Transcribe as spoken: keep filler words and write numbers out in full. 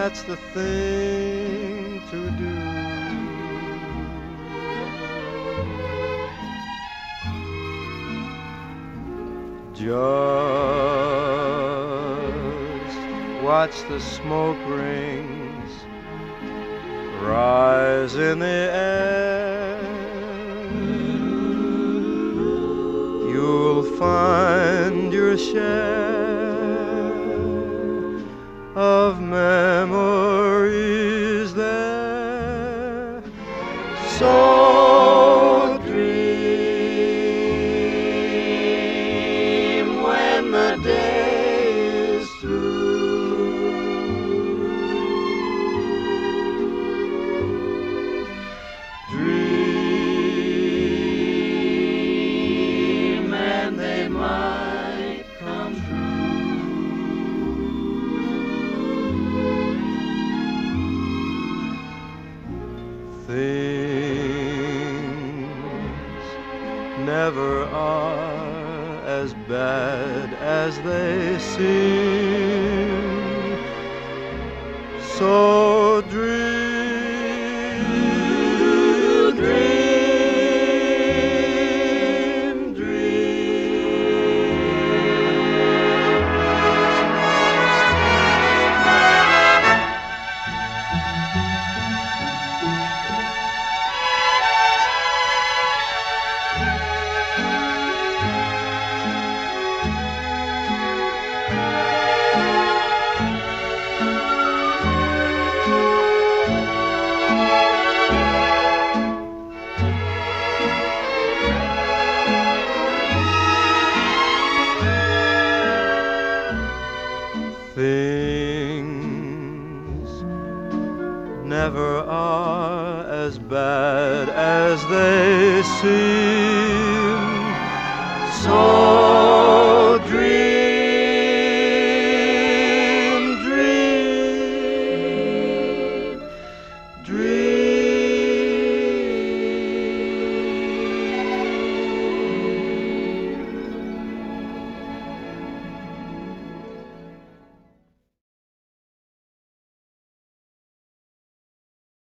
that's the thing to do. Just watch the smoke rings rise in the air. You'll find your share of memories there. So dream when the day is through. Dream and they might come true. Things never are as bad as they seem. So dream, dream, dream. Things never are as bad as they seem. So